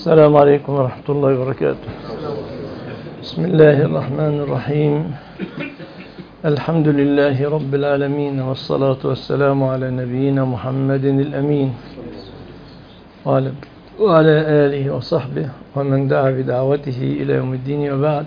السلام عليكم ورحمة الله وبركاته. بسم الله الرحمن الرحيم. الحمد لله رب العالمين، والصلاة والسلام على نبينا محمد الأمين وعلى آله وصحبه ومن دعا بدعوته إلى يوم الدين، وبعد.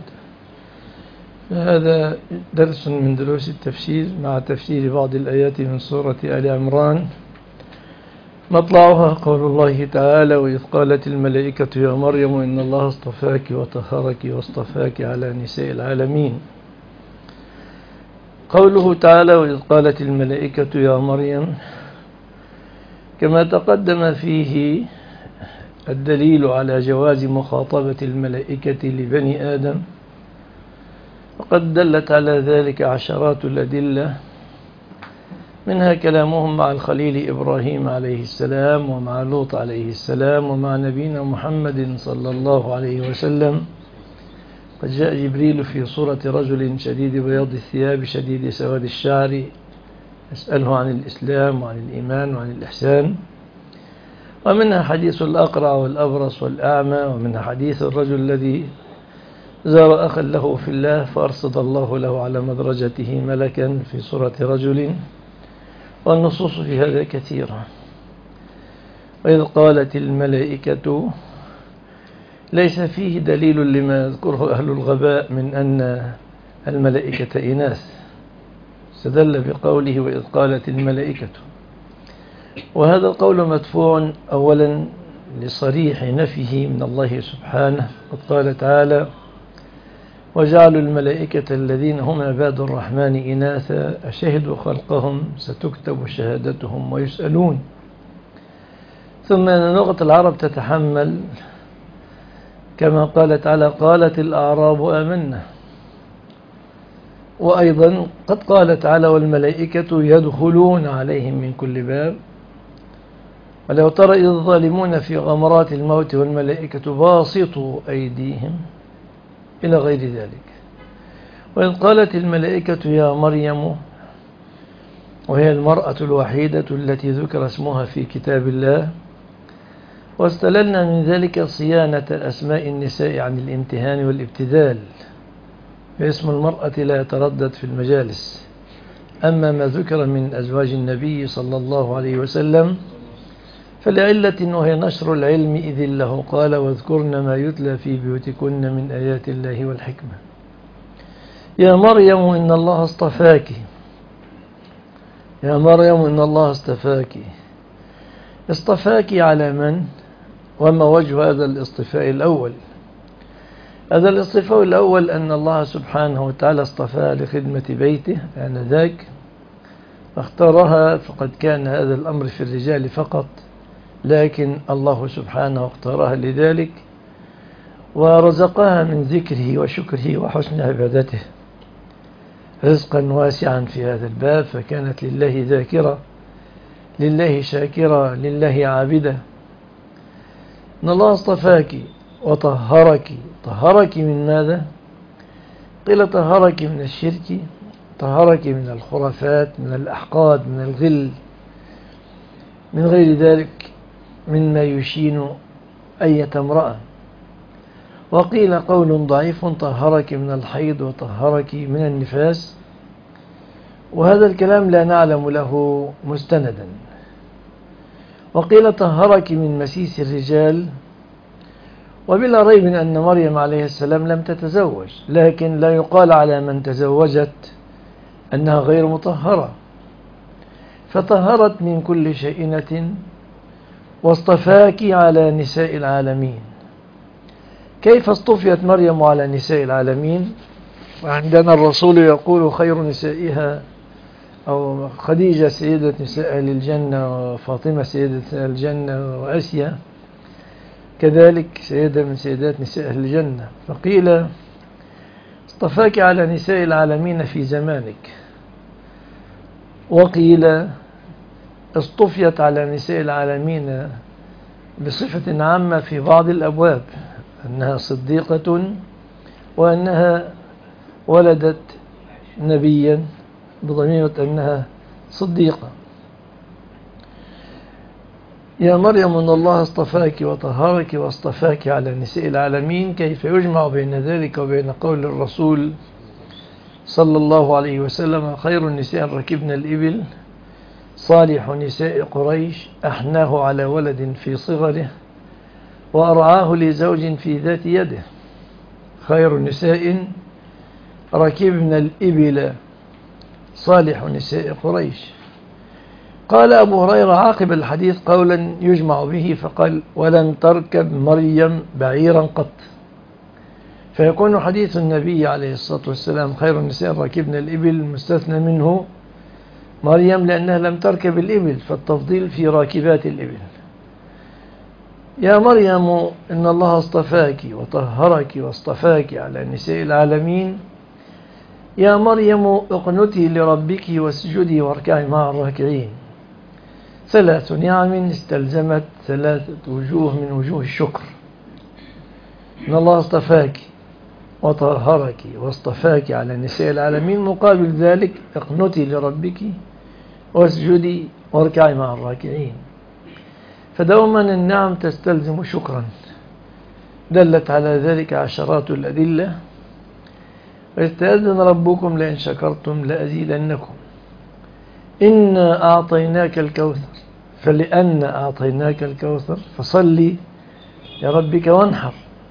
هذا درس من دروس التفسير مع تفسير بعض الآيات من سورة آل عمران. مطلعها قول الله تعالى: وإذ قالت الملائكة يا مريم إن الله اصطفاك وطهرك واصطفاك على نساء العالمين. قوله تعالى وإذ قالت الملائكة يا مريم، كما تقدم فيه الدليل على جواز مخاطبة الملائكة لبني آدم، وقد دلت على ذلك عشرات الأدلة، منها كلامهم مع الخليل إبراهيم عليه السلام، ومع لوط عليه السلام، ومع نبينا محمد صلى الله عليه وسلم. قد جاء جبريل في صورة رجل شديد بياض الثياب شديد سواد الشعر يسأله عن الإسلام وعن الإيمان وعن الإحسان. ومنها حديث الأقرع والأبرص والأعمى، ومنها حديث الرجل الذي زار أخا له في الله فأرصد الله له على مدرجته ملكا في صورة رجل. والنصوص في هذا كثيرة. وإذ قالت الملائكة ليس فيه دليل لما يذكره أهل الغباء من أن الملائكة إناث، استدل بقوله وإذ قالت الملائكة، وهذا القول مدفوع أولا لصريح نفيه من الله سبحانه. قد قال تعالى: وجعلوا الملائكة الذين هم عباد الرحمن إناثا أشهدوا خلقهم ستكتب شهادتهم ويسألون. ثم أن لغة العرب تتحمل، كما قال تعالى: قالت الأعراب آمنا. وأيضا قد قال تعالى: والملائكة يدخلون عليهم من كل باب. ولو ترى إذ الظالمون في غمرات الموت والملائكة باسطوا أيديهم إلى غير ذلك. وإذ قالت الملائكة يا مريم، وهي المرأة الوحيدة التي ذكر اسمها في كتاب الله، واستللنا من ذلك صيانة أسماء النساء عن الامتهان والابتذال، فاسم المرأة لا يتردد في المجالس. أما ما ذكر من أزواج النبي صلى الله عليه وسلم فلعلة وهي نشر العلم، إذ له قال: واذكرن ما يتلى في بيوتكن من آيات الله والحكمة. يا مريم إن الله اصطفاك، يا مريم إن الله اصطفاك. اصطفاك على من؟ وما وجه هذا الاصطفاء الأول؟ هذا الاصطفاء الأول أن الله سبحانه وتعالى اصطفاها لخدمة بيته آنذاك، فاختارها، فقد كان هذا الأمر في الرجال فقط، لكن الله سبحانه اختارها لذلك، ورزقها من ذكره وشكره وحسن عبادته رزقا واسعا في هذا الباب، فكانت لله ذاكرة، لله شاكرة، لله عابدة. إن الله اصطفاك وطهرك. طهرك من ماذا؟ قيل طهرك من الشرك، طهرك من الخرافات، من الأحقاد، من الغل، من غير ذلك مما يشين أية امرأة. وقيل قول ضعيف: طهرك من الحيض وطهرك من النفاس، وهذا الكلام لا نعلم له مستندا. وقيل طهرك من مسيس الرجال، وبلا ريب أن مريم عليه السلام لم تتزوج، لكن لا يقال على من تزوجت أنها غير مطهرة، فطهرت من كل شيئنة واصطفاك على نساء العالمين. كيف اصطفيت مريم على نساء العالمين؟ وعندنا الرسول يقول: خير نسائها، أو خديجة سيدة نساء أهل الجنة، وفاطمة سيدة نساء الجنة، وآسيا كذلك سيدة من سيدات نساء أهل الجنة. فقيل اصطفاك على نساء العالمين في زمانك، وقيل اصطفيت على نساء العالمين بصفة عامة في بعض الأبواب، أنها صديقة وأنها ولدت نبيا بضميمة أنها صديقة. يا مريم إن الله اصطفاك وطهرك واصطفاك على نساء العالمين. كيف يجمع بين ذلك وبين قول الرسول صلى الله عليه وسلم: خير النساء ركبن الإبل، صالح نساء قريش أحناه على ولد في صغره وأرعاه لزوج في ذات يده. خير نساء ركبن الإبل، صالح نساء قريش. قال أبو هريرة عاقب الحديث قولا يجمع به فقال: ولن تركب مريم بعيرا قط. فيكون حديث النبي عليه الصلاة والسلام خير النساء ركبن الإبل مستثنى منه مريم، لأنها لم تركب الإبل، فالتفضيل في راكبات الإبل. يا مريم إن الله اصطفاك وطهرك واصطفاك على نساء العالمين. يا مريم اقنتي لربك واسجدي واركعي مع الراكعين. ثلاث نعم استلزمت ثلاثة وجوه من وجوه الشكر. إن الله اصطفاك وطهرك واصطفاك على نساء العالمين، مقابل ذلك اقنتي لربك واسجدي واركعي مع الراكعين. فدوما النعم تستلزم شكرا، دلت على ذلك عشرات الأدلة. ويستأذن ربكم لئن شكرتم لأزيدنكم. إنا أعطيناك الكوثر، فلأن أعطيناك الكوثر فصلي لربك وانحر.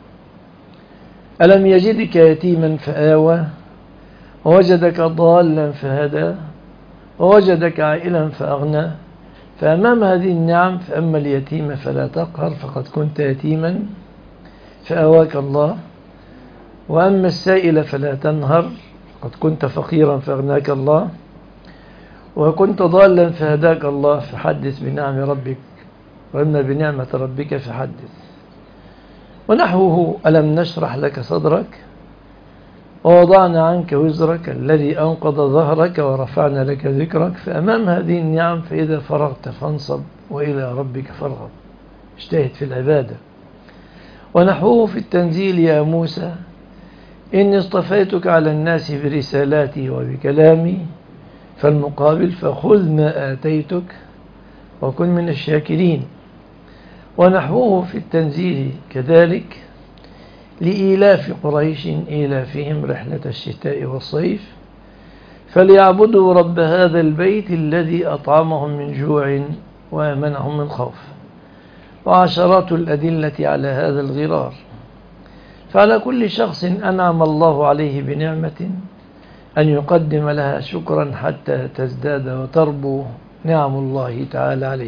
ألم يجدك يتيما فآوى ووجدك ضالا فهدى ووجدك عائلا فأغنى. فأمام هذه النعم فأما اليتيم فلا تقهر فقد كنت يتيما فآواك الله، وأما السائل فلا تنهر قد كنت فقيرا فأغناك الله، وكنت ضالا فهداك الله. فحدث بنعم ربك، وأما بنعمة ربك فحدث. ونحوه: ألم نشرح لك صدرك ووضعنا عنك وزرك الذي أنقض ظهرك ورفعنا لك ذكرك. فأمام هذه النعم فإذا فرغت فانصب وإلى ربك فارغب، اجتهد في العبادة. ونحوه في التنزيل: يا موسى إني اصطفيتك على الناس برسالاتي وبكلامي. فالمقابل: فخذ ما آتيتك وكن من الشاكرين. ونحوه في التنزيل كذلك: لإيلاف قريش إيلافهم رحلة الشتاء والصيف فليعبدوا رب هذا البيت الذي أطعمهم من جوع وآمنهم من خوف. وعشرات الأدلة على هذا الغرار. فعلى كل شخص أنعم الله عليه بنعمة أن يقدم لها شكرا حتى تزداد وتربو نعم الله تعالى عليه.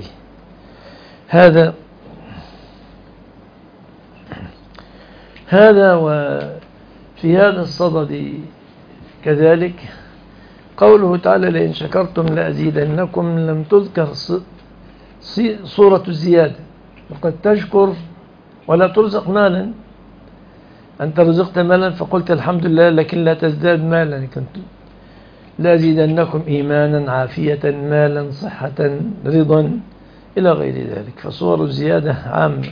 هذا وفي هذا الصدد كذلك قوله تعالى: لئن شكرتم لأزيدنكم. لم تذكر صورة الزيادة، وقد تشكر ولا ترزق مالا. أنت رزقت مالا فقلت الحمد لله، لكن لا تزداد مالا. كنت لأزيدنكم إيمانا، عافية، مالا، صحة، رضا، إلى غير ذلك. فصور الزيادة عامة.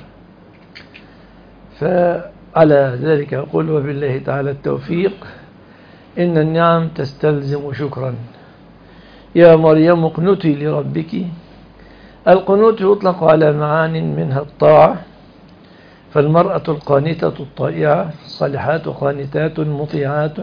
فعلى ذلك أقول وبالله تعالى التوفيق. إن النعم تستلزم شكرا. يا مريم اقنتي لربك. القنوت يطلق على معان منها الطاعة، فالمرأة القانتة الطائعة، الصالحات قانتات مطيعات.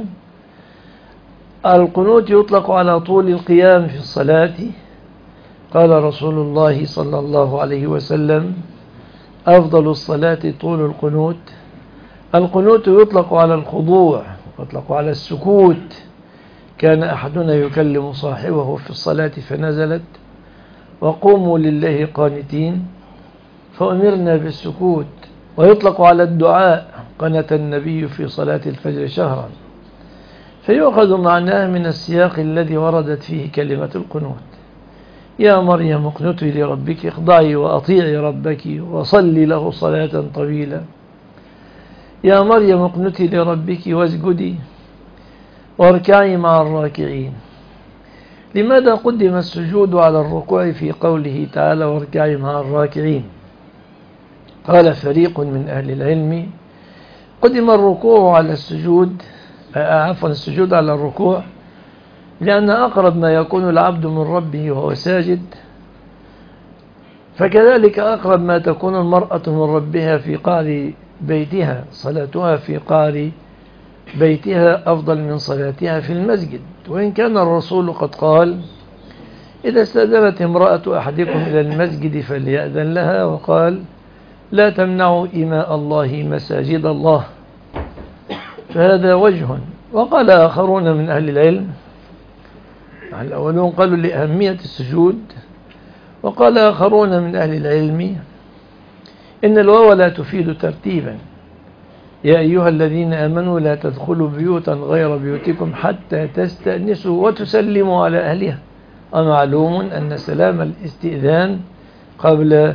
القنوت يطلق على طول القيام في الصلاة. قال رسول الله صلى الله عليه وسلم: أفضل الصلاة طول القنوت. القنوت يطلق على الخضوع، يطلق على السكوت. كان أحدنا يكلم صاحبه في الصلاة فنزلت: وقوموا لله قانتين، فأمرنا بالسكوت. ويطلق على الدعاء: قنت النبي في صلاة الفجر شهرا. فيؤخذ معناه من السياق الذي وردت فيه كلمة القنوت. يا مريم اقنتي لربك، اخضعي وأطيعي ربك وصلي له صلاة طويلة. يا مريم اقنتي لربك واسجدي واركعي مع الراكعين. لماذا قدم السجود على الركوع في قوله تعالى: واركعي مع الراكعين؟ قال فريق من أهل العلم: قدم الركوع على السجود، السجود على الركوع، لأن أقرب ما يكون العبد من ربه وهو ساجد. فكذلك أقرب ما تكون المرأة من ربها في قعر بيتها، صلاتها في قعر بيتها أفضل من صلاتها في المسجد. وإن كان الرسول قد قال: إذا استأذنت امرأة أحدكم إلى المسجد فليأذن لها، وقال: لا تمنعوا إماء الله مساجد الله. فهذا وجه. وقال آخرون من أهل العلم، الأولون قالوا لأهمية السجود، وقال آخرون من أهل العلم إن الواو لا تفيد ترتيبا. يا أيها الذين آمنوا لا تدخلوا بيوتا غير بيوتكم حتى تستأنسوا وتسلموا على أهلها. ومعلوم أن سلام الاستئذان قبل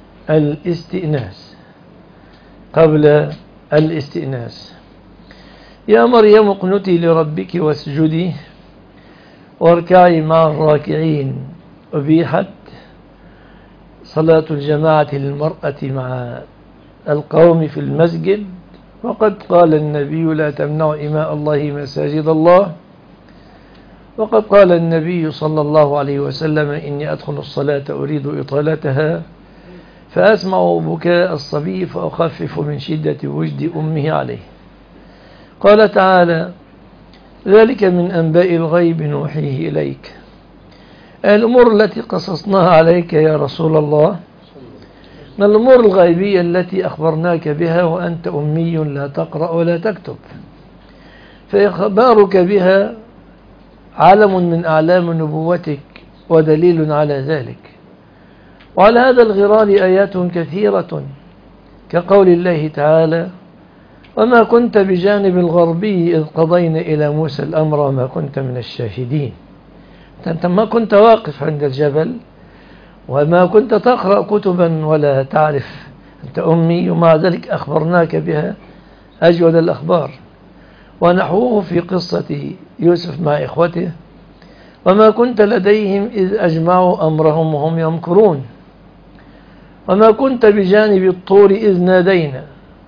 الاستئناس. يا مريم اقنتي لربك واسجدي واركعي مع الراكعين. أبيحت صلاة الجماعة للمرأة مع القوم في المسجد، وقد قال النبي: لا تمنعوا إماء الله مساجد الله. وقد قال النبي صلى الله عليه وسلم: إني أدخل الصلاة أريد إطالتها فأسمع بكاء الصبي فأخفف من شدة وجد أمه عليه. قال تعالى: ذلك من أنباء الغيب نوحيه إليك. الأمور التي قصصناها عليك يا رسول الله من الأمور الغيبية التي أخبرناك بها وأنت أمي لا تقرأ ولا تكتب، فإخبارك بها علم من أعلام نبوتك ودليل على ذلك. وعلى هذا الغرار آيات كثيرة، كقول الله تعالى: وما كنت بجانب الغربي إذ قضينا إلى موسى الأمر وما كنت من الشاهدين. أنت ما كنت واقف عند الجبل، وما كنت تقرأ كتبا ولا تعرف، أنت أمي، ومع ذلك أخبرناك بها أجود الأخبار. ونحوه في قصة يوسف مع إخوته: وما كنت لديهم إذ أجمعوا أمرهم وهم يمكرون. وما كنت بجانب الطور إذ نادينا.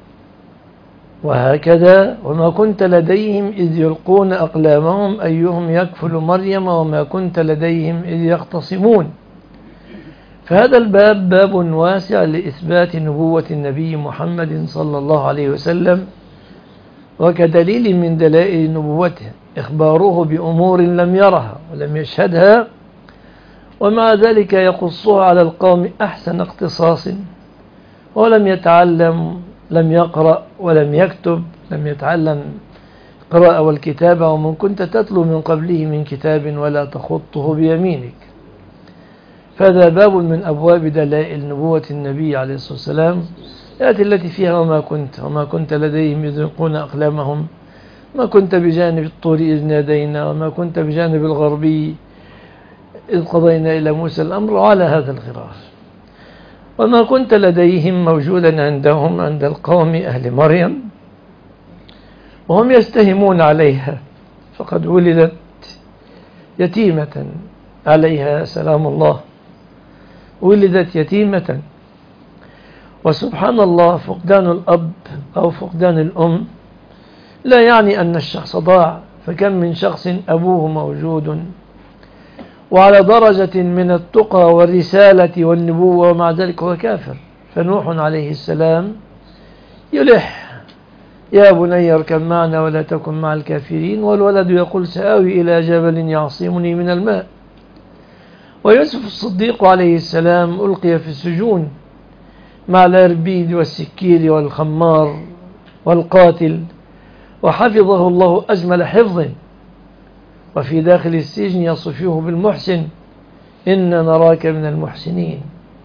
وهكذا: وما كنت لديهم إذ يلقون أقلامهم أيهم يكفل مريم وما كنت لديهم إذ يختصمون. فهذا الباب باب واسع لإثبات نبوة النبي محمد صلى الله عليه وسلم، وكدليل من دلائل نبوته إخباره بأمور لم يرها ولم يشهدها، ومع ذلك يقصها على القوم أحسن اقتصاص. ولم يتعلم، لم يقرأ ولم يكتب، لم يتعلم القراءة والكتابة، ومن كنت تتلو من قبله من كتاب ولا تخطه بيمينك. فهذا باب من أبواب دلائل نبوة النبي عليه الصلاة والسلام، التي فيها: وما كنت لديهم إذ يلقون أقلامهم، ما كنت بجانب الطور إذ نادينا، وما كنت بجانب الغربي إذ قضينا إلى موسى الأمر. على هذا الغرار. وما كنت لديهم موجودا عندهم، عند القوم أهل مريم، وهم يستهمون عليها، فقد ولدت يتيمة عليها سلام الله، ولدت يتيمة. وسبحان الله، فقدان الأب أو فقدان الأم لا يعني أن الشخص ضاع، فكم من شخص أبوه موجود وعلى درجة من التقى والرسالة والنبوة، ومع ذلك هو كافر. فنوح عليه السلام يلح: يا بني اركب معنا ولا تكن مع الكافرين، والولد يقول: سآوي إلى جبل يعصمني من الماء. ويوسف الصديق عليه السلام ألقي في السجون مع الأربيد والسكير والخمار والقاتل، وحفظه الله أجمل حفظ، وفي داخل السجن يصفه بالمحسن: إن نراك من المحسنين.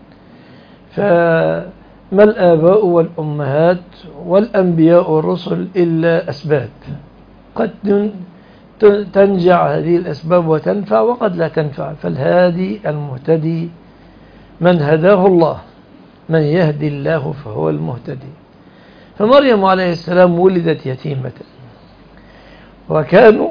فما الآباء والأمهات والأنبياء والرسل إلا أسباب، قد تنجع هذه الأسباب وتنفع، وقد لا تنفع. فالهادي المهتدي من هداه الله، من يهدي الله فهو المهتدي. فمريم عليه السلام ولدت يتيمة، وكانوا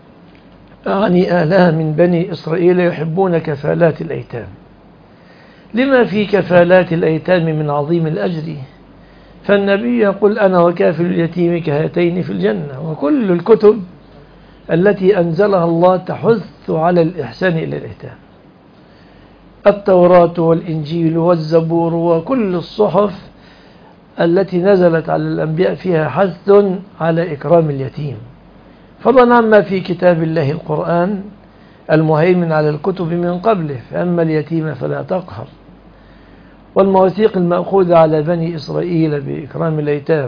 أهلها من بني إسرائيل يحبون كفالات الأيتام، لما في كفالات الأيتام من عظيم الأجر. فالنبي يقول: أنا وكافل اليتيم كهاتين في الجنة. وكل الكتب التي أنزلها الله تحث على الإحسان إلى الأيتام. التوراة والإنجيل والزبور وكل الصحف التي نزلت على الأنبياء فيها حث على إكرام اليتيم، فضلا عما في كتاب الله القرآن المهيمن على الكتب من قبله، فأما اليتيم فلا تقهر، والمواثيق المأخوذة على بني إسرائيل بإكرام الأيتام،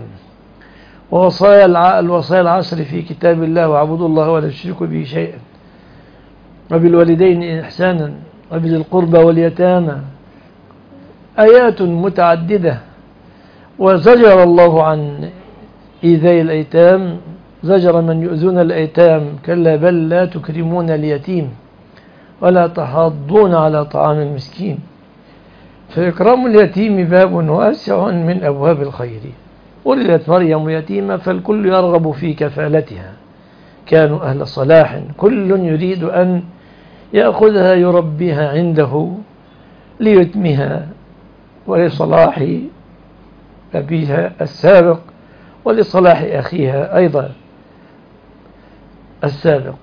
الوصايا العشر في كتاب الله واعبدوا الله ولا تشركوا به شيئا، وبالوالدين إحسانا وبذي القربى واليتامى، آيات متعددة. وزجر الله عن إيذاء الأيتام، زجر من يؤذون الأيتام، كلا بل لا تكرمون اليتيم ولا تحاضون على طعام المسكين، فإكرام اليتيم باب واسع من أبواب الخير. ولدت مريم يتيمة فالكل يرغب في كفالتها، كانوا أهل صلاح، كل يريد أن يأخذها يربيها عنده ليتمها ولصلاح أبيها السابق ولصلاح أخيها أيضا السابق.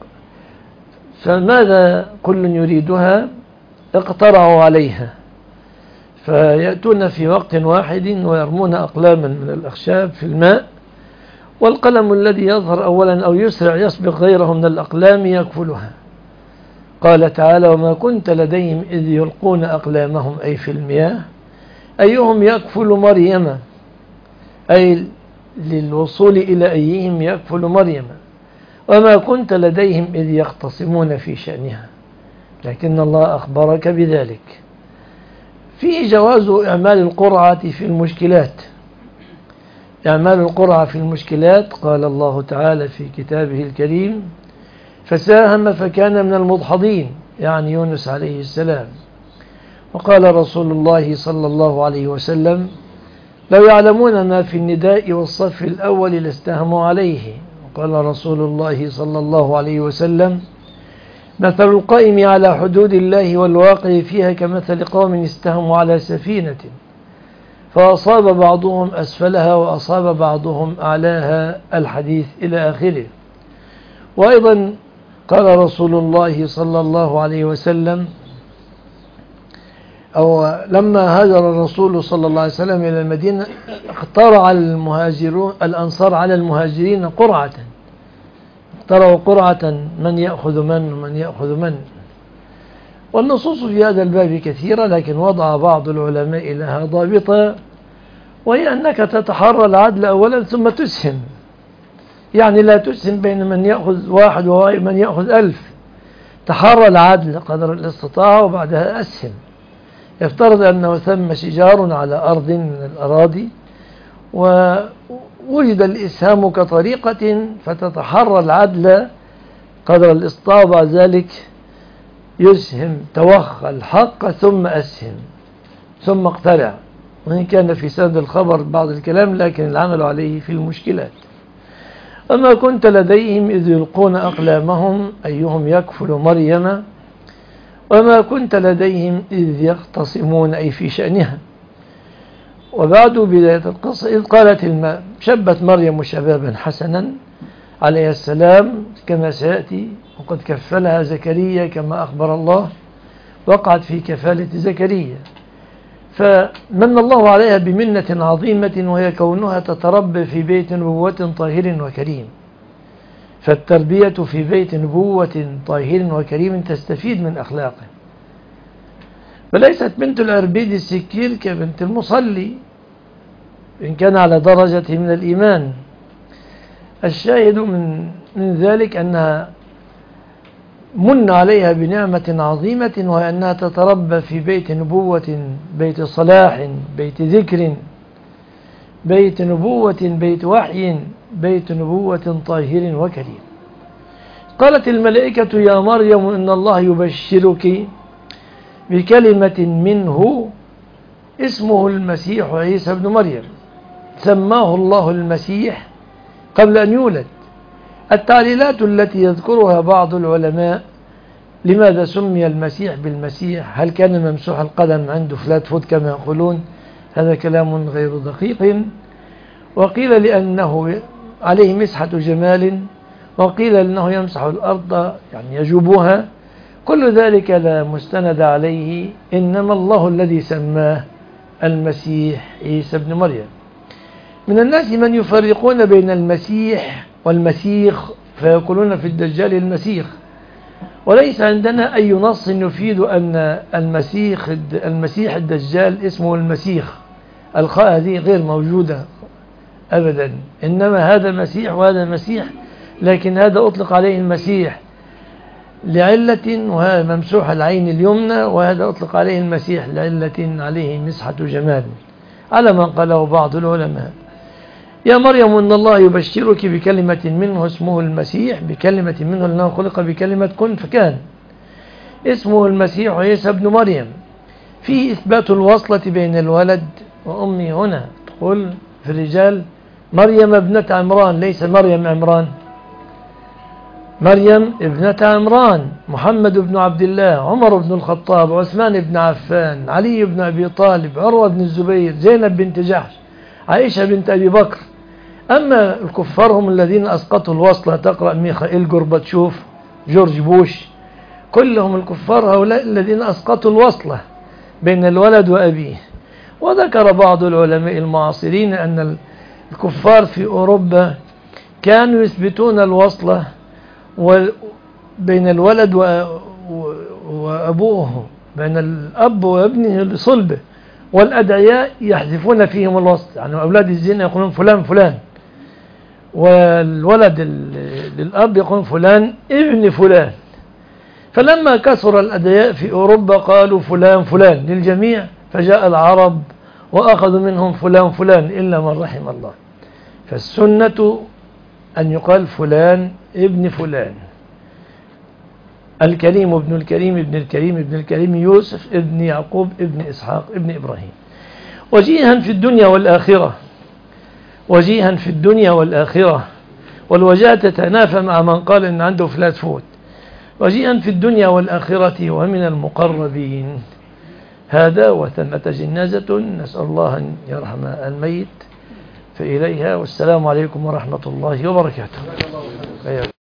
فماذا كل يريدها؟ اقترعوا عليها، فيأتون في وقت واحد ويرمون أقلاما من الأخشاب في الماء، والقلم الذي يظهر أولا أو يسرع يسبق غيره من الأقلام يكفلها. قال تعالى: وما كنت لديهم إذ يلقون أقلامهم، أي في المياه، أيهم يكفل مريم، أي للوصول إلى أيهم يكفل مريم، وما كنت لديهم إذ يختصمون في شأنها، لكن الله أخبرك بذلك. في جواز إعمال القرعة في المشكلات. إعمال القرعة في المشكلات، قال الله تعالى في كتابه الكريم: فساهم فكان من المدحضين، يعني يونس عليه السلام. وقال رسول الله صلى الله عليه وسلم: لو يعلمون ما في النداء والصف الأول لاستهموا عليه. وقال رسول الله صلى الله عليه وسلم: مثل القائم على حدود الله والواقع فيها كمثل قوم استهموا على سفينة فأصاب بعضهم أسفلها وأصاب بعضهم أعلاها، الحديث إلى آخره. وأيضا قال رسول الله صلى الله عليه وسلم، أو لما هاجر الرسول صلى الله عليه وسلم إلى المدينة اقترع الأنصار على المهاجرين قرعة، اقترعوا قرعة من يأخذ من ومن يأخذ من. والنصوص في هذا الباب كثيرة، لكن وضع بعض العلماء لها ضابطة، وهي أنك تتحرى العدل أولا ثم تسهم، يعني لا تسهم بين من يأخذ 1 ومن يأخذ 1000، تحرى العدل قدر الاستطاعة وبعدها أسهم. يفترض أنه ثم شجار على أرض من الأراضي ووجد الإسهام كطريقة، فتتحرى العدل قدر الاستطاعة، بعد ذلك يسهم، توخى الحق ثم أسهم ثم اقترع. وإن كان في سند الخبر بعض الكلام، لكن العمل عليه في المشكلات. أما كنت لديهم إذ يلقون أقلامهم أيهم يكفل مريم، وما كنت لديهم إذ يختصمون، أي في شأنها. وبعد بداية القصة إذ قالت شبت مريم شبابا حسنا عليه السلام كما سيأتي، وقد كفلها زكريا كما أخبر الله، وقعت في كفالة زكريا، فمن الله عليها بمنة عظيمة، وهي كونها تتربى في بيت نبوة طاهر وكريم. فالتربية في بيت نبوة طاهر وكريم تستفيد من أخلاقه، فليست بنت العربيد السكير كبنت المصلي إن كان على درجة من الإيمان. الشاهد من ذلك أنها من عليها بنعمة عظيمة، وهي أنها تتربى في بيت نبوة، بيت صلاح، بيت ذكر، بيت نبوة، بيت وحي، بيت نبوة طاهر وكريم. قالت الملائكة: يا مريم إن الله يبشرك بكلمة منه اسمه المسيح عيسى بن مريم. سماه الله المسيح قبل أن يولد. التعليلات التي يذكرها بعض العلماء لماذا سمي المسيح بالمسيح، هل كان ممسوح القدم عنده فلات فوت كما يقولون، هذا كلام غير دقيق. وقيل لأنه عليه مسحة جمال، وقيل أنه يمسح الأرض يعني يجوبها. كل ذلك لا مستند عليه، إنما الله الذي سماه المسيح عيسى ابن مريم. من الناس من يفرقون بين المسيح والمسيخ فيقولون في الدجال المسيخ، وليس عندنا أي نص يفيد أن المسيح الدجال اسمه المسيخ. الخاء هذه غير موجودة أبدا، إنما هذا مسيح وهذا مسيح، لكن هذا أطلق عليه المسيح لعلة وهذا ممسوح العين اليمنى، وهذا أطلق عليه المسيح لعلة عليه مسحة جمال، على ما قاله بعض العلماء. يا مريم إن الله يبشرك بكلمة منه اسمه المسيح، بكلمة منه لأنه خلق بكلمة كن فكان. اسمه المسيح عيسى ابن مريم. فيه إثبات الوصلة بين الولد وأمه. هنا تقول في الرجال مريم ابنة عمران، ليس مريم عمران، مريم ابنة عمران، محمد بن عبد الله، عمر بن الخطاب، عثمان بن عفان، علي بن أبي طالب، عروة بن الزبير، زينب بنت جحش، عائشة بنت أبي بكر. أما الكفار هم الذين أسقطوا الوصلة، تقرأ ميخائيل جورباتشوف، جورج بوش، كلهم الكفار هؤلاء الذين أسقطوا الوصلة بين الولد وأبيه. وذكر بعض العلماء المعاصرين أن الكفار في أوروبا كانوا يثبتون الوصلة بين الولد وأبوه، بين الأب وابنه لصلبه، والأدعياء يحذفون فيهم الوصل، يعني أولاد الزنا يقولون فلان فلان، والولد للأب يقولون فلان ابن فلان. فلما كثر الأدعياء في أوروبا قالوا فلان فلان للجميع، فجاء العرب وأخذوا منهم فلان فلان إلا من رحم الله. فالسنة أن يقال فلان ابن فلان، الكريم ابن الكريم ابن الكريم ابن الكريم، يوسف ابن يعقوب ابن إسحاق ابن إبراهيم. وجيها في الدنيا والآخرة، وجيها في الدنيا والآخرة، والوجاهة تتنافى مع من قال إن عنده فلات فوت. وجيها في الدنيا والآخرة ومن المقربين. هذا وثمة جنازة نسأل الله أن يرحم الميت فإليها، والسلام عليكم ورحمة الله وبركاته.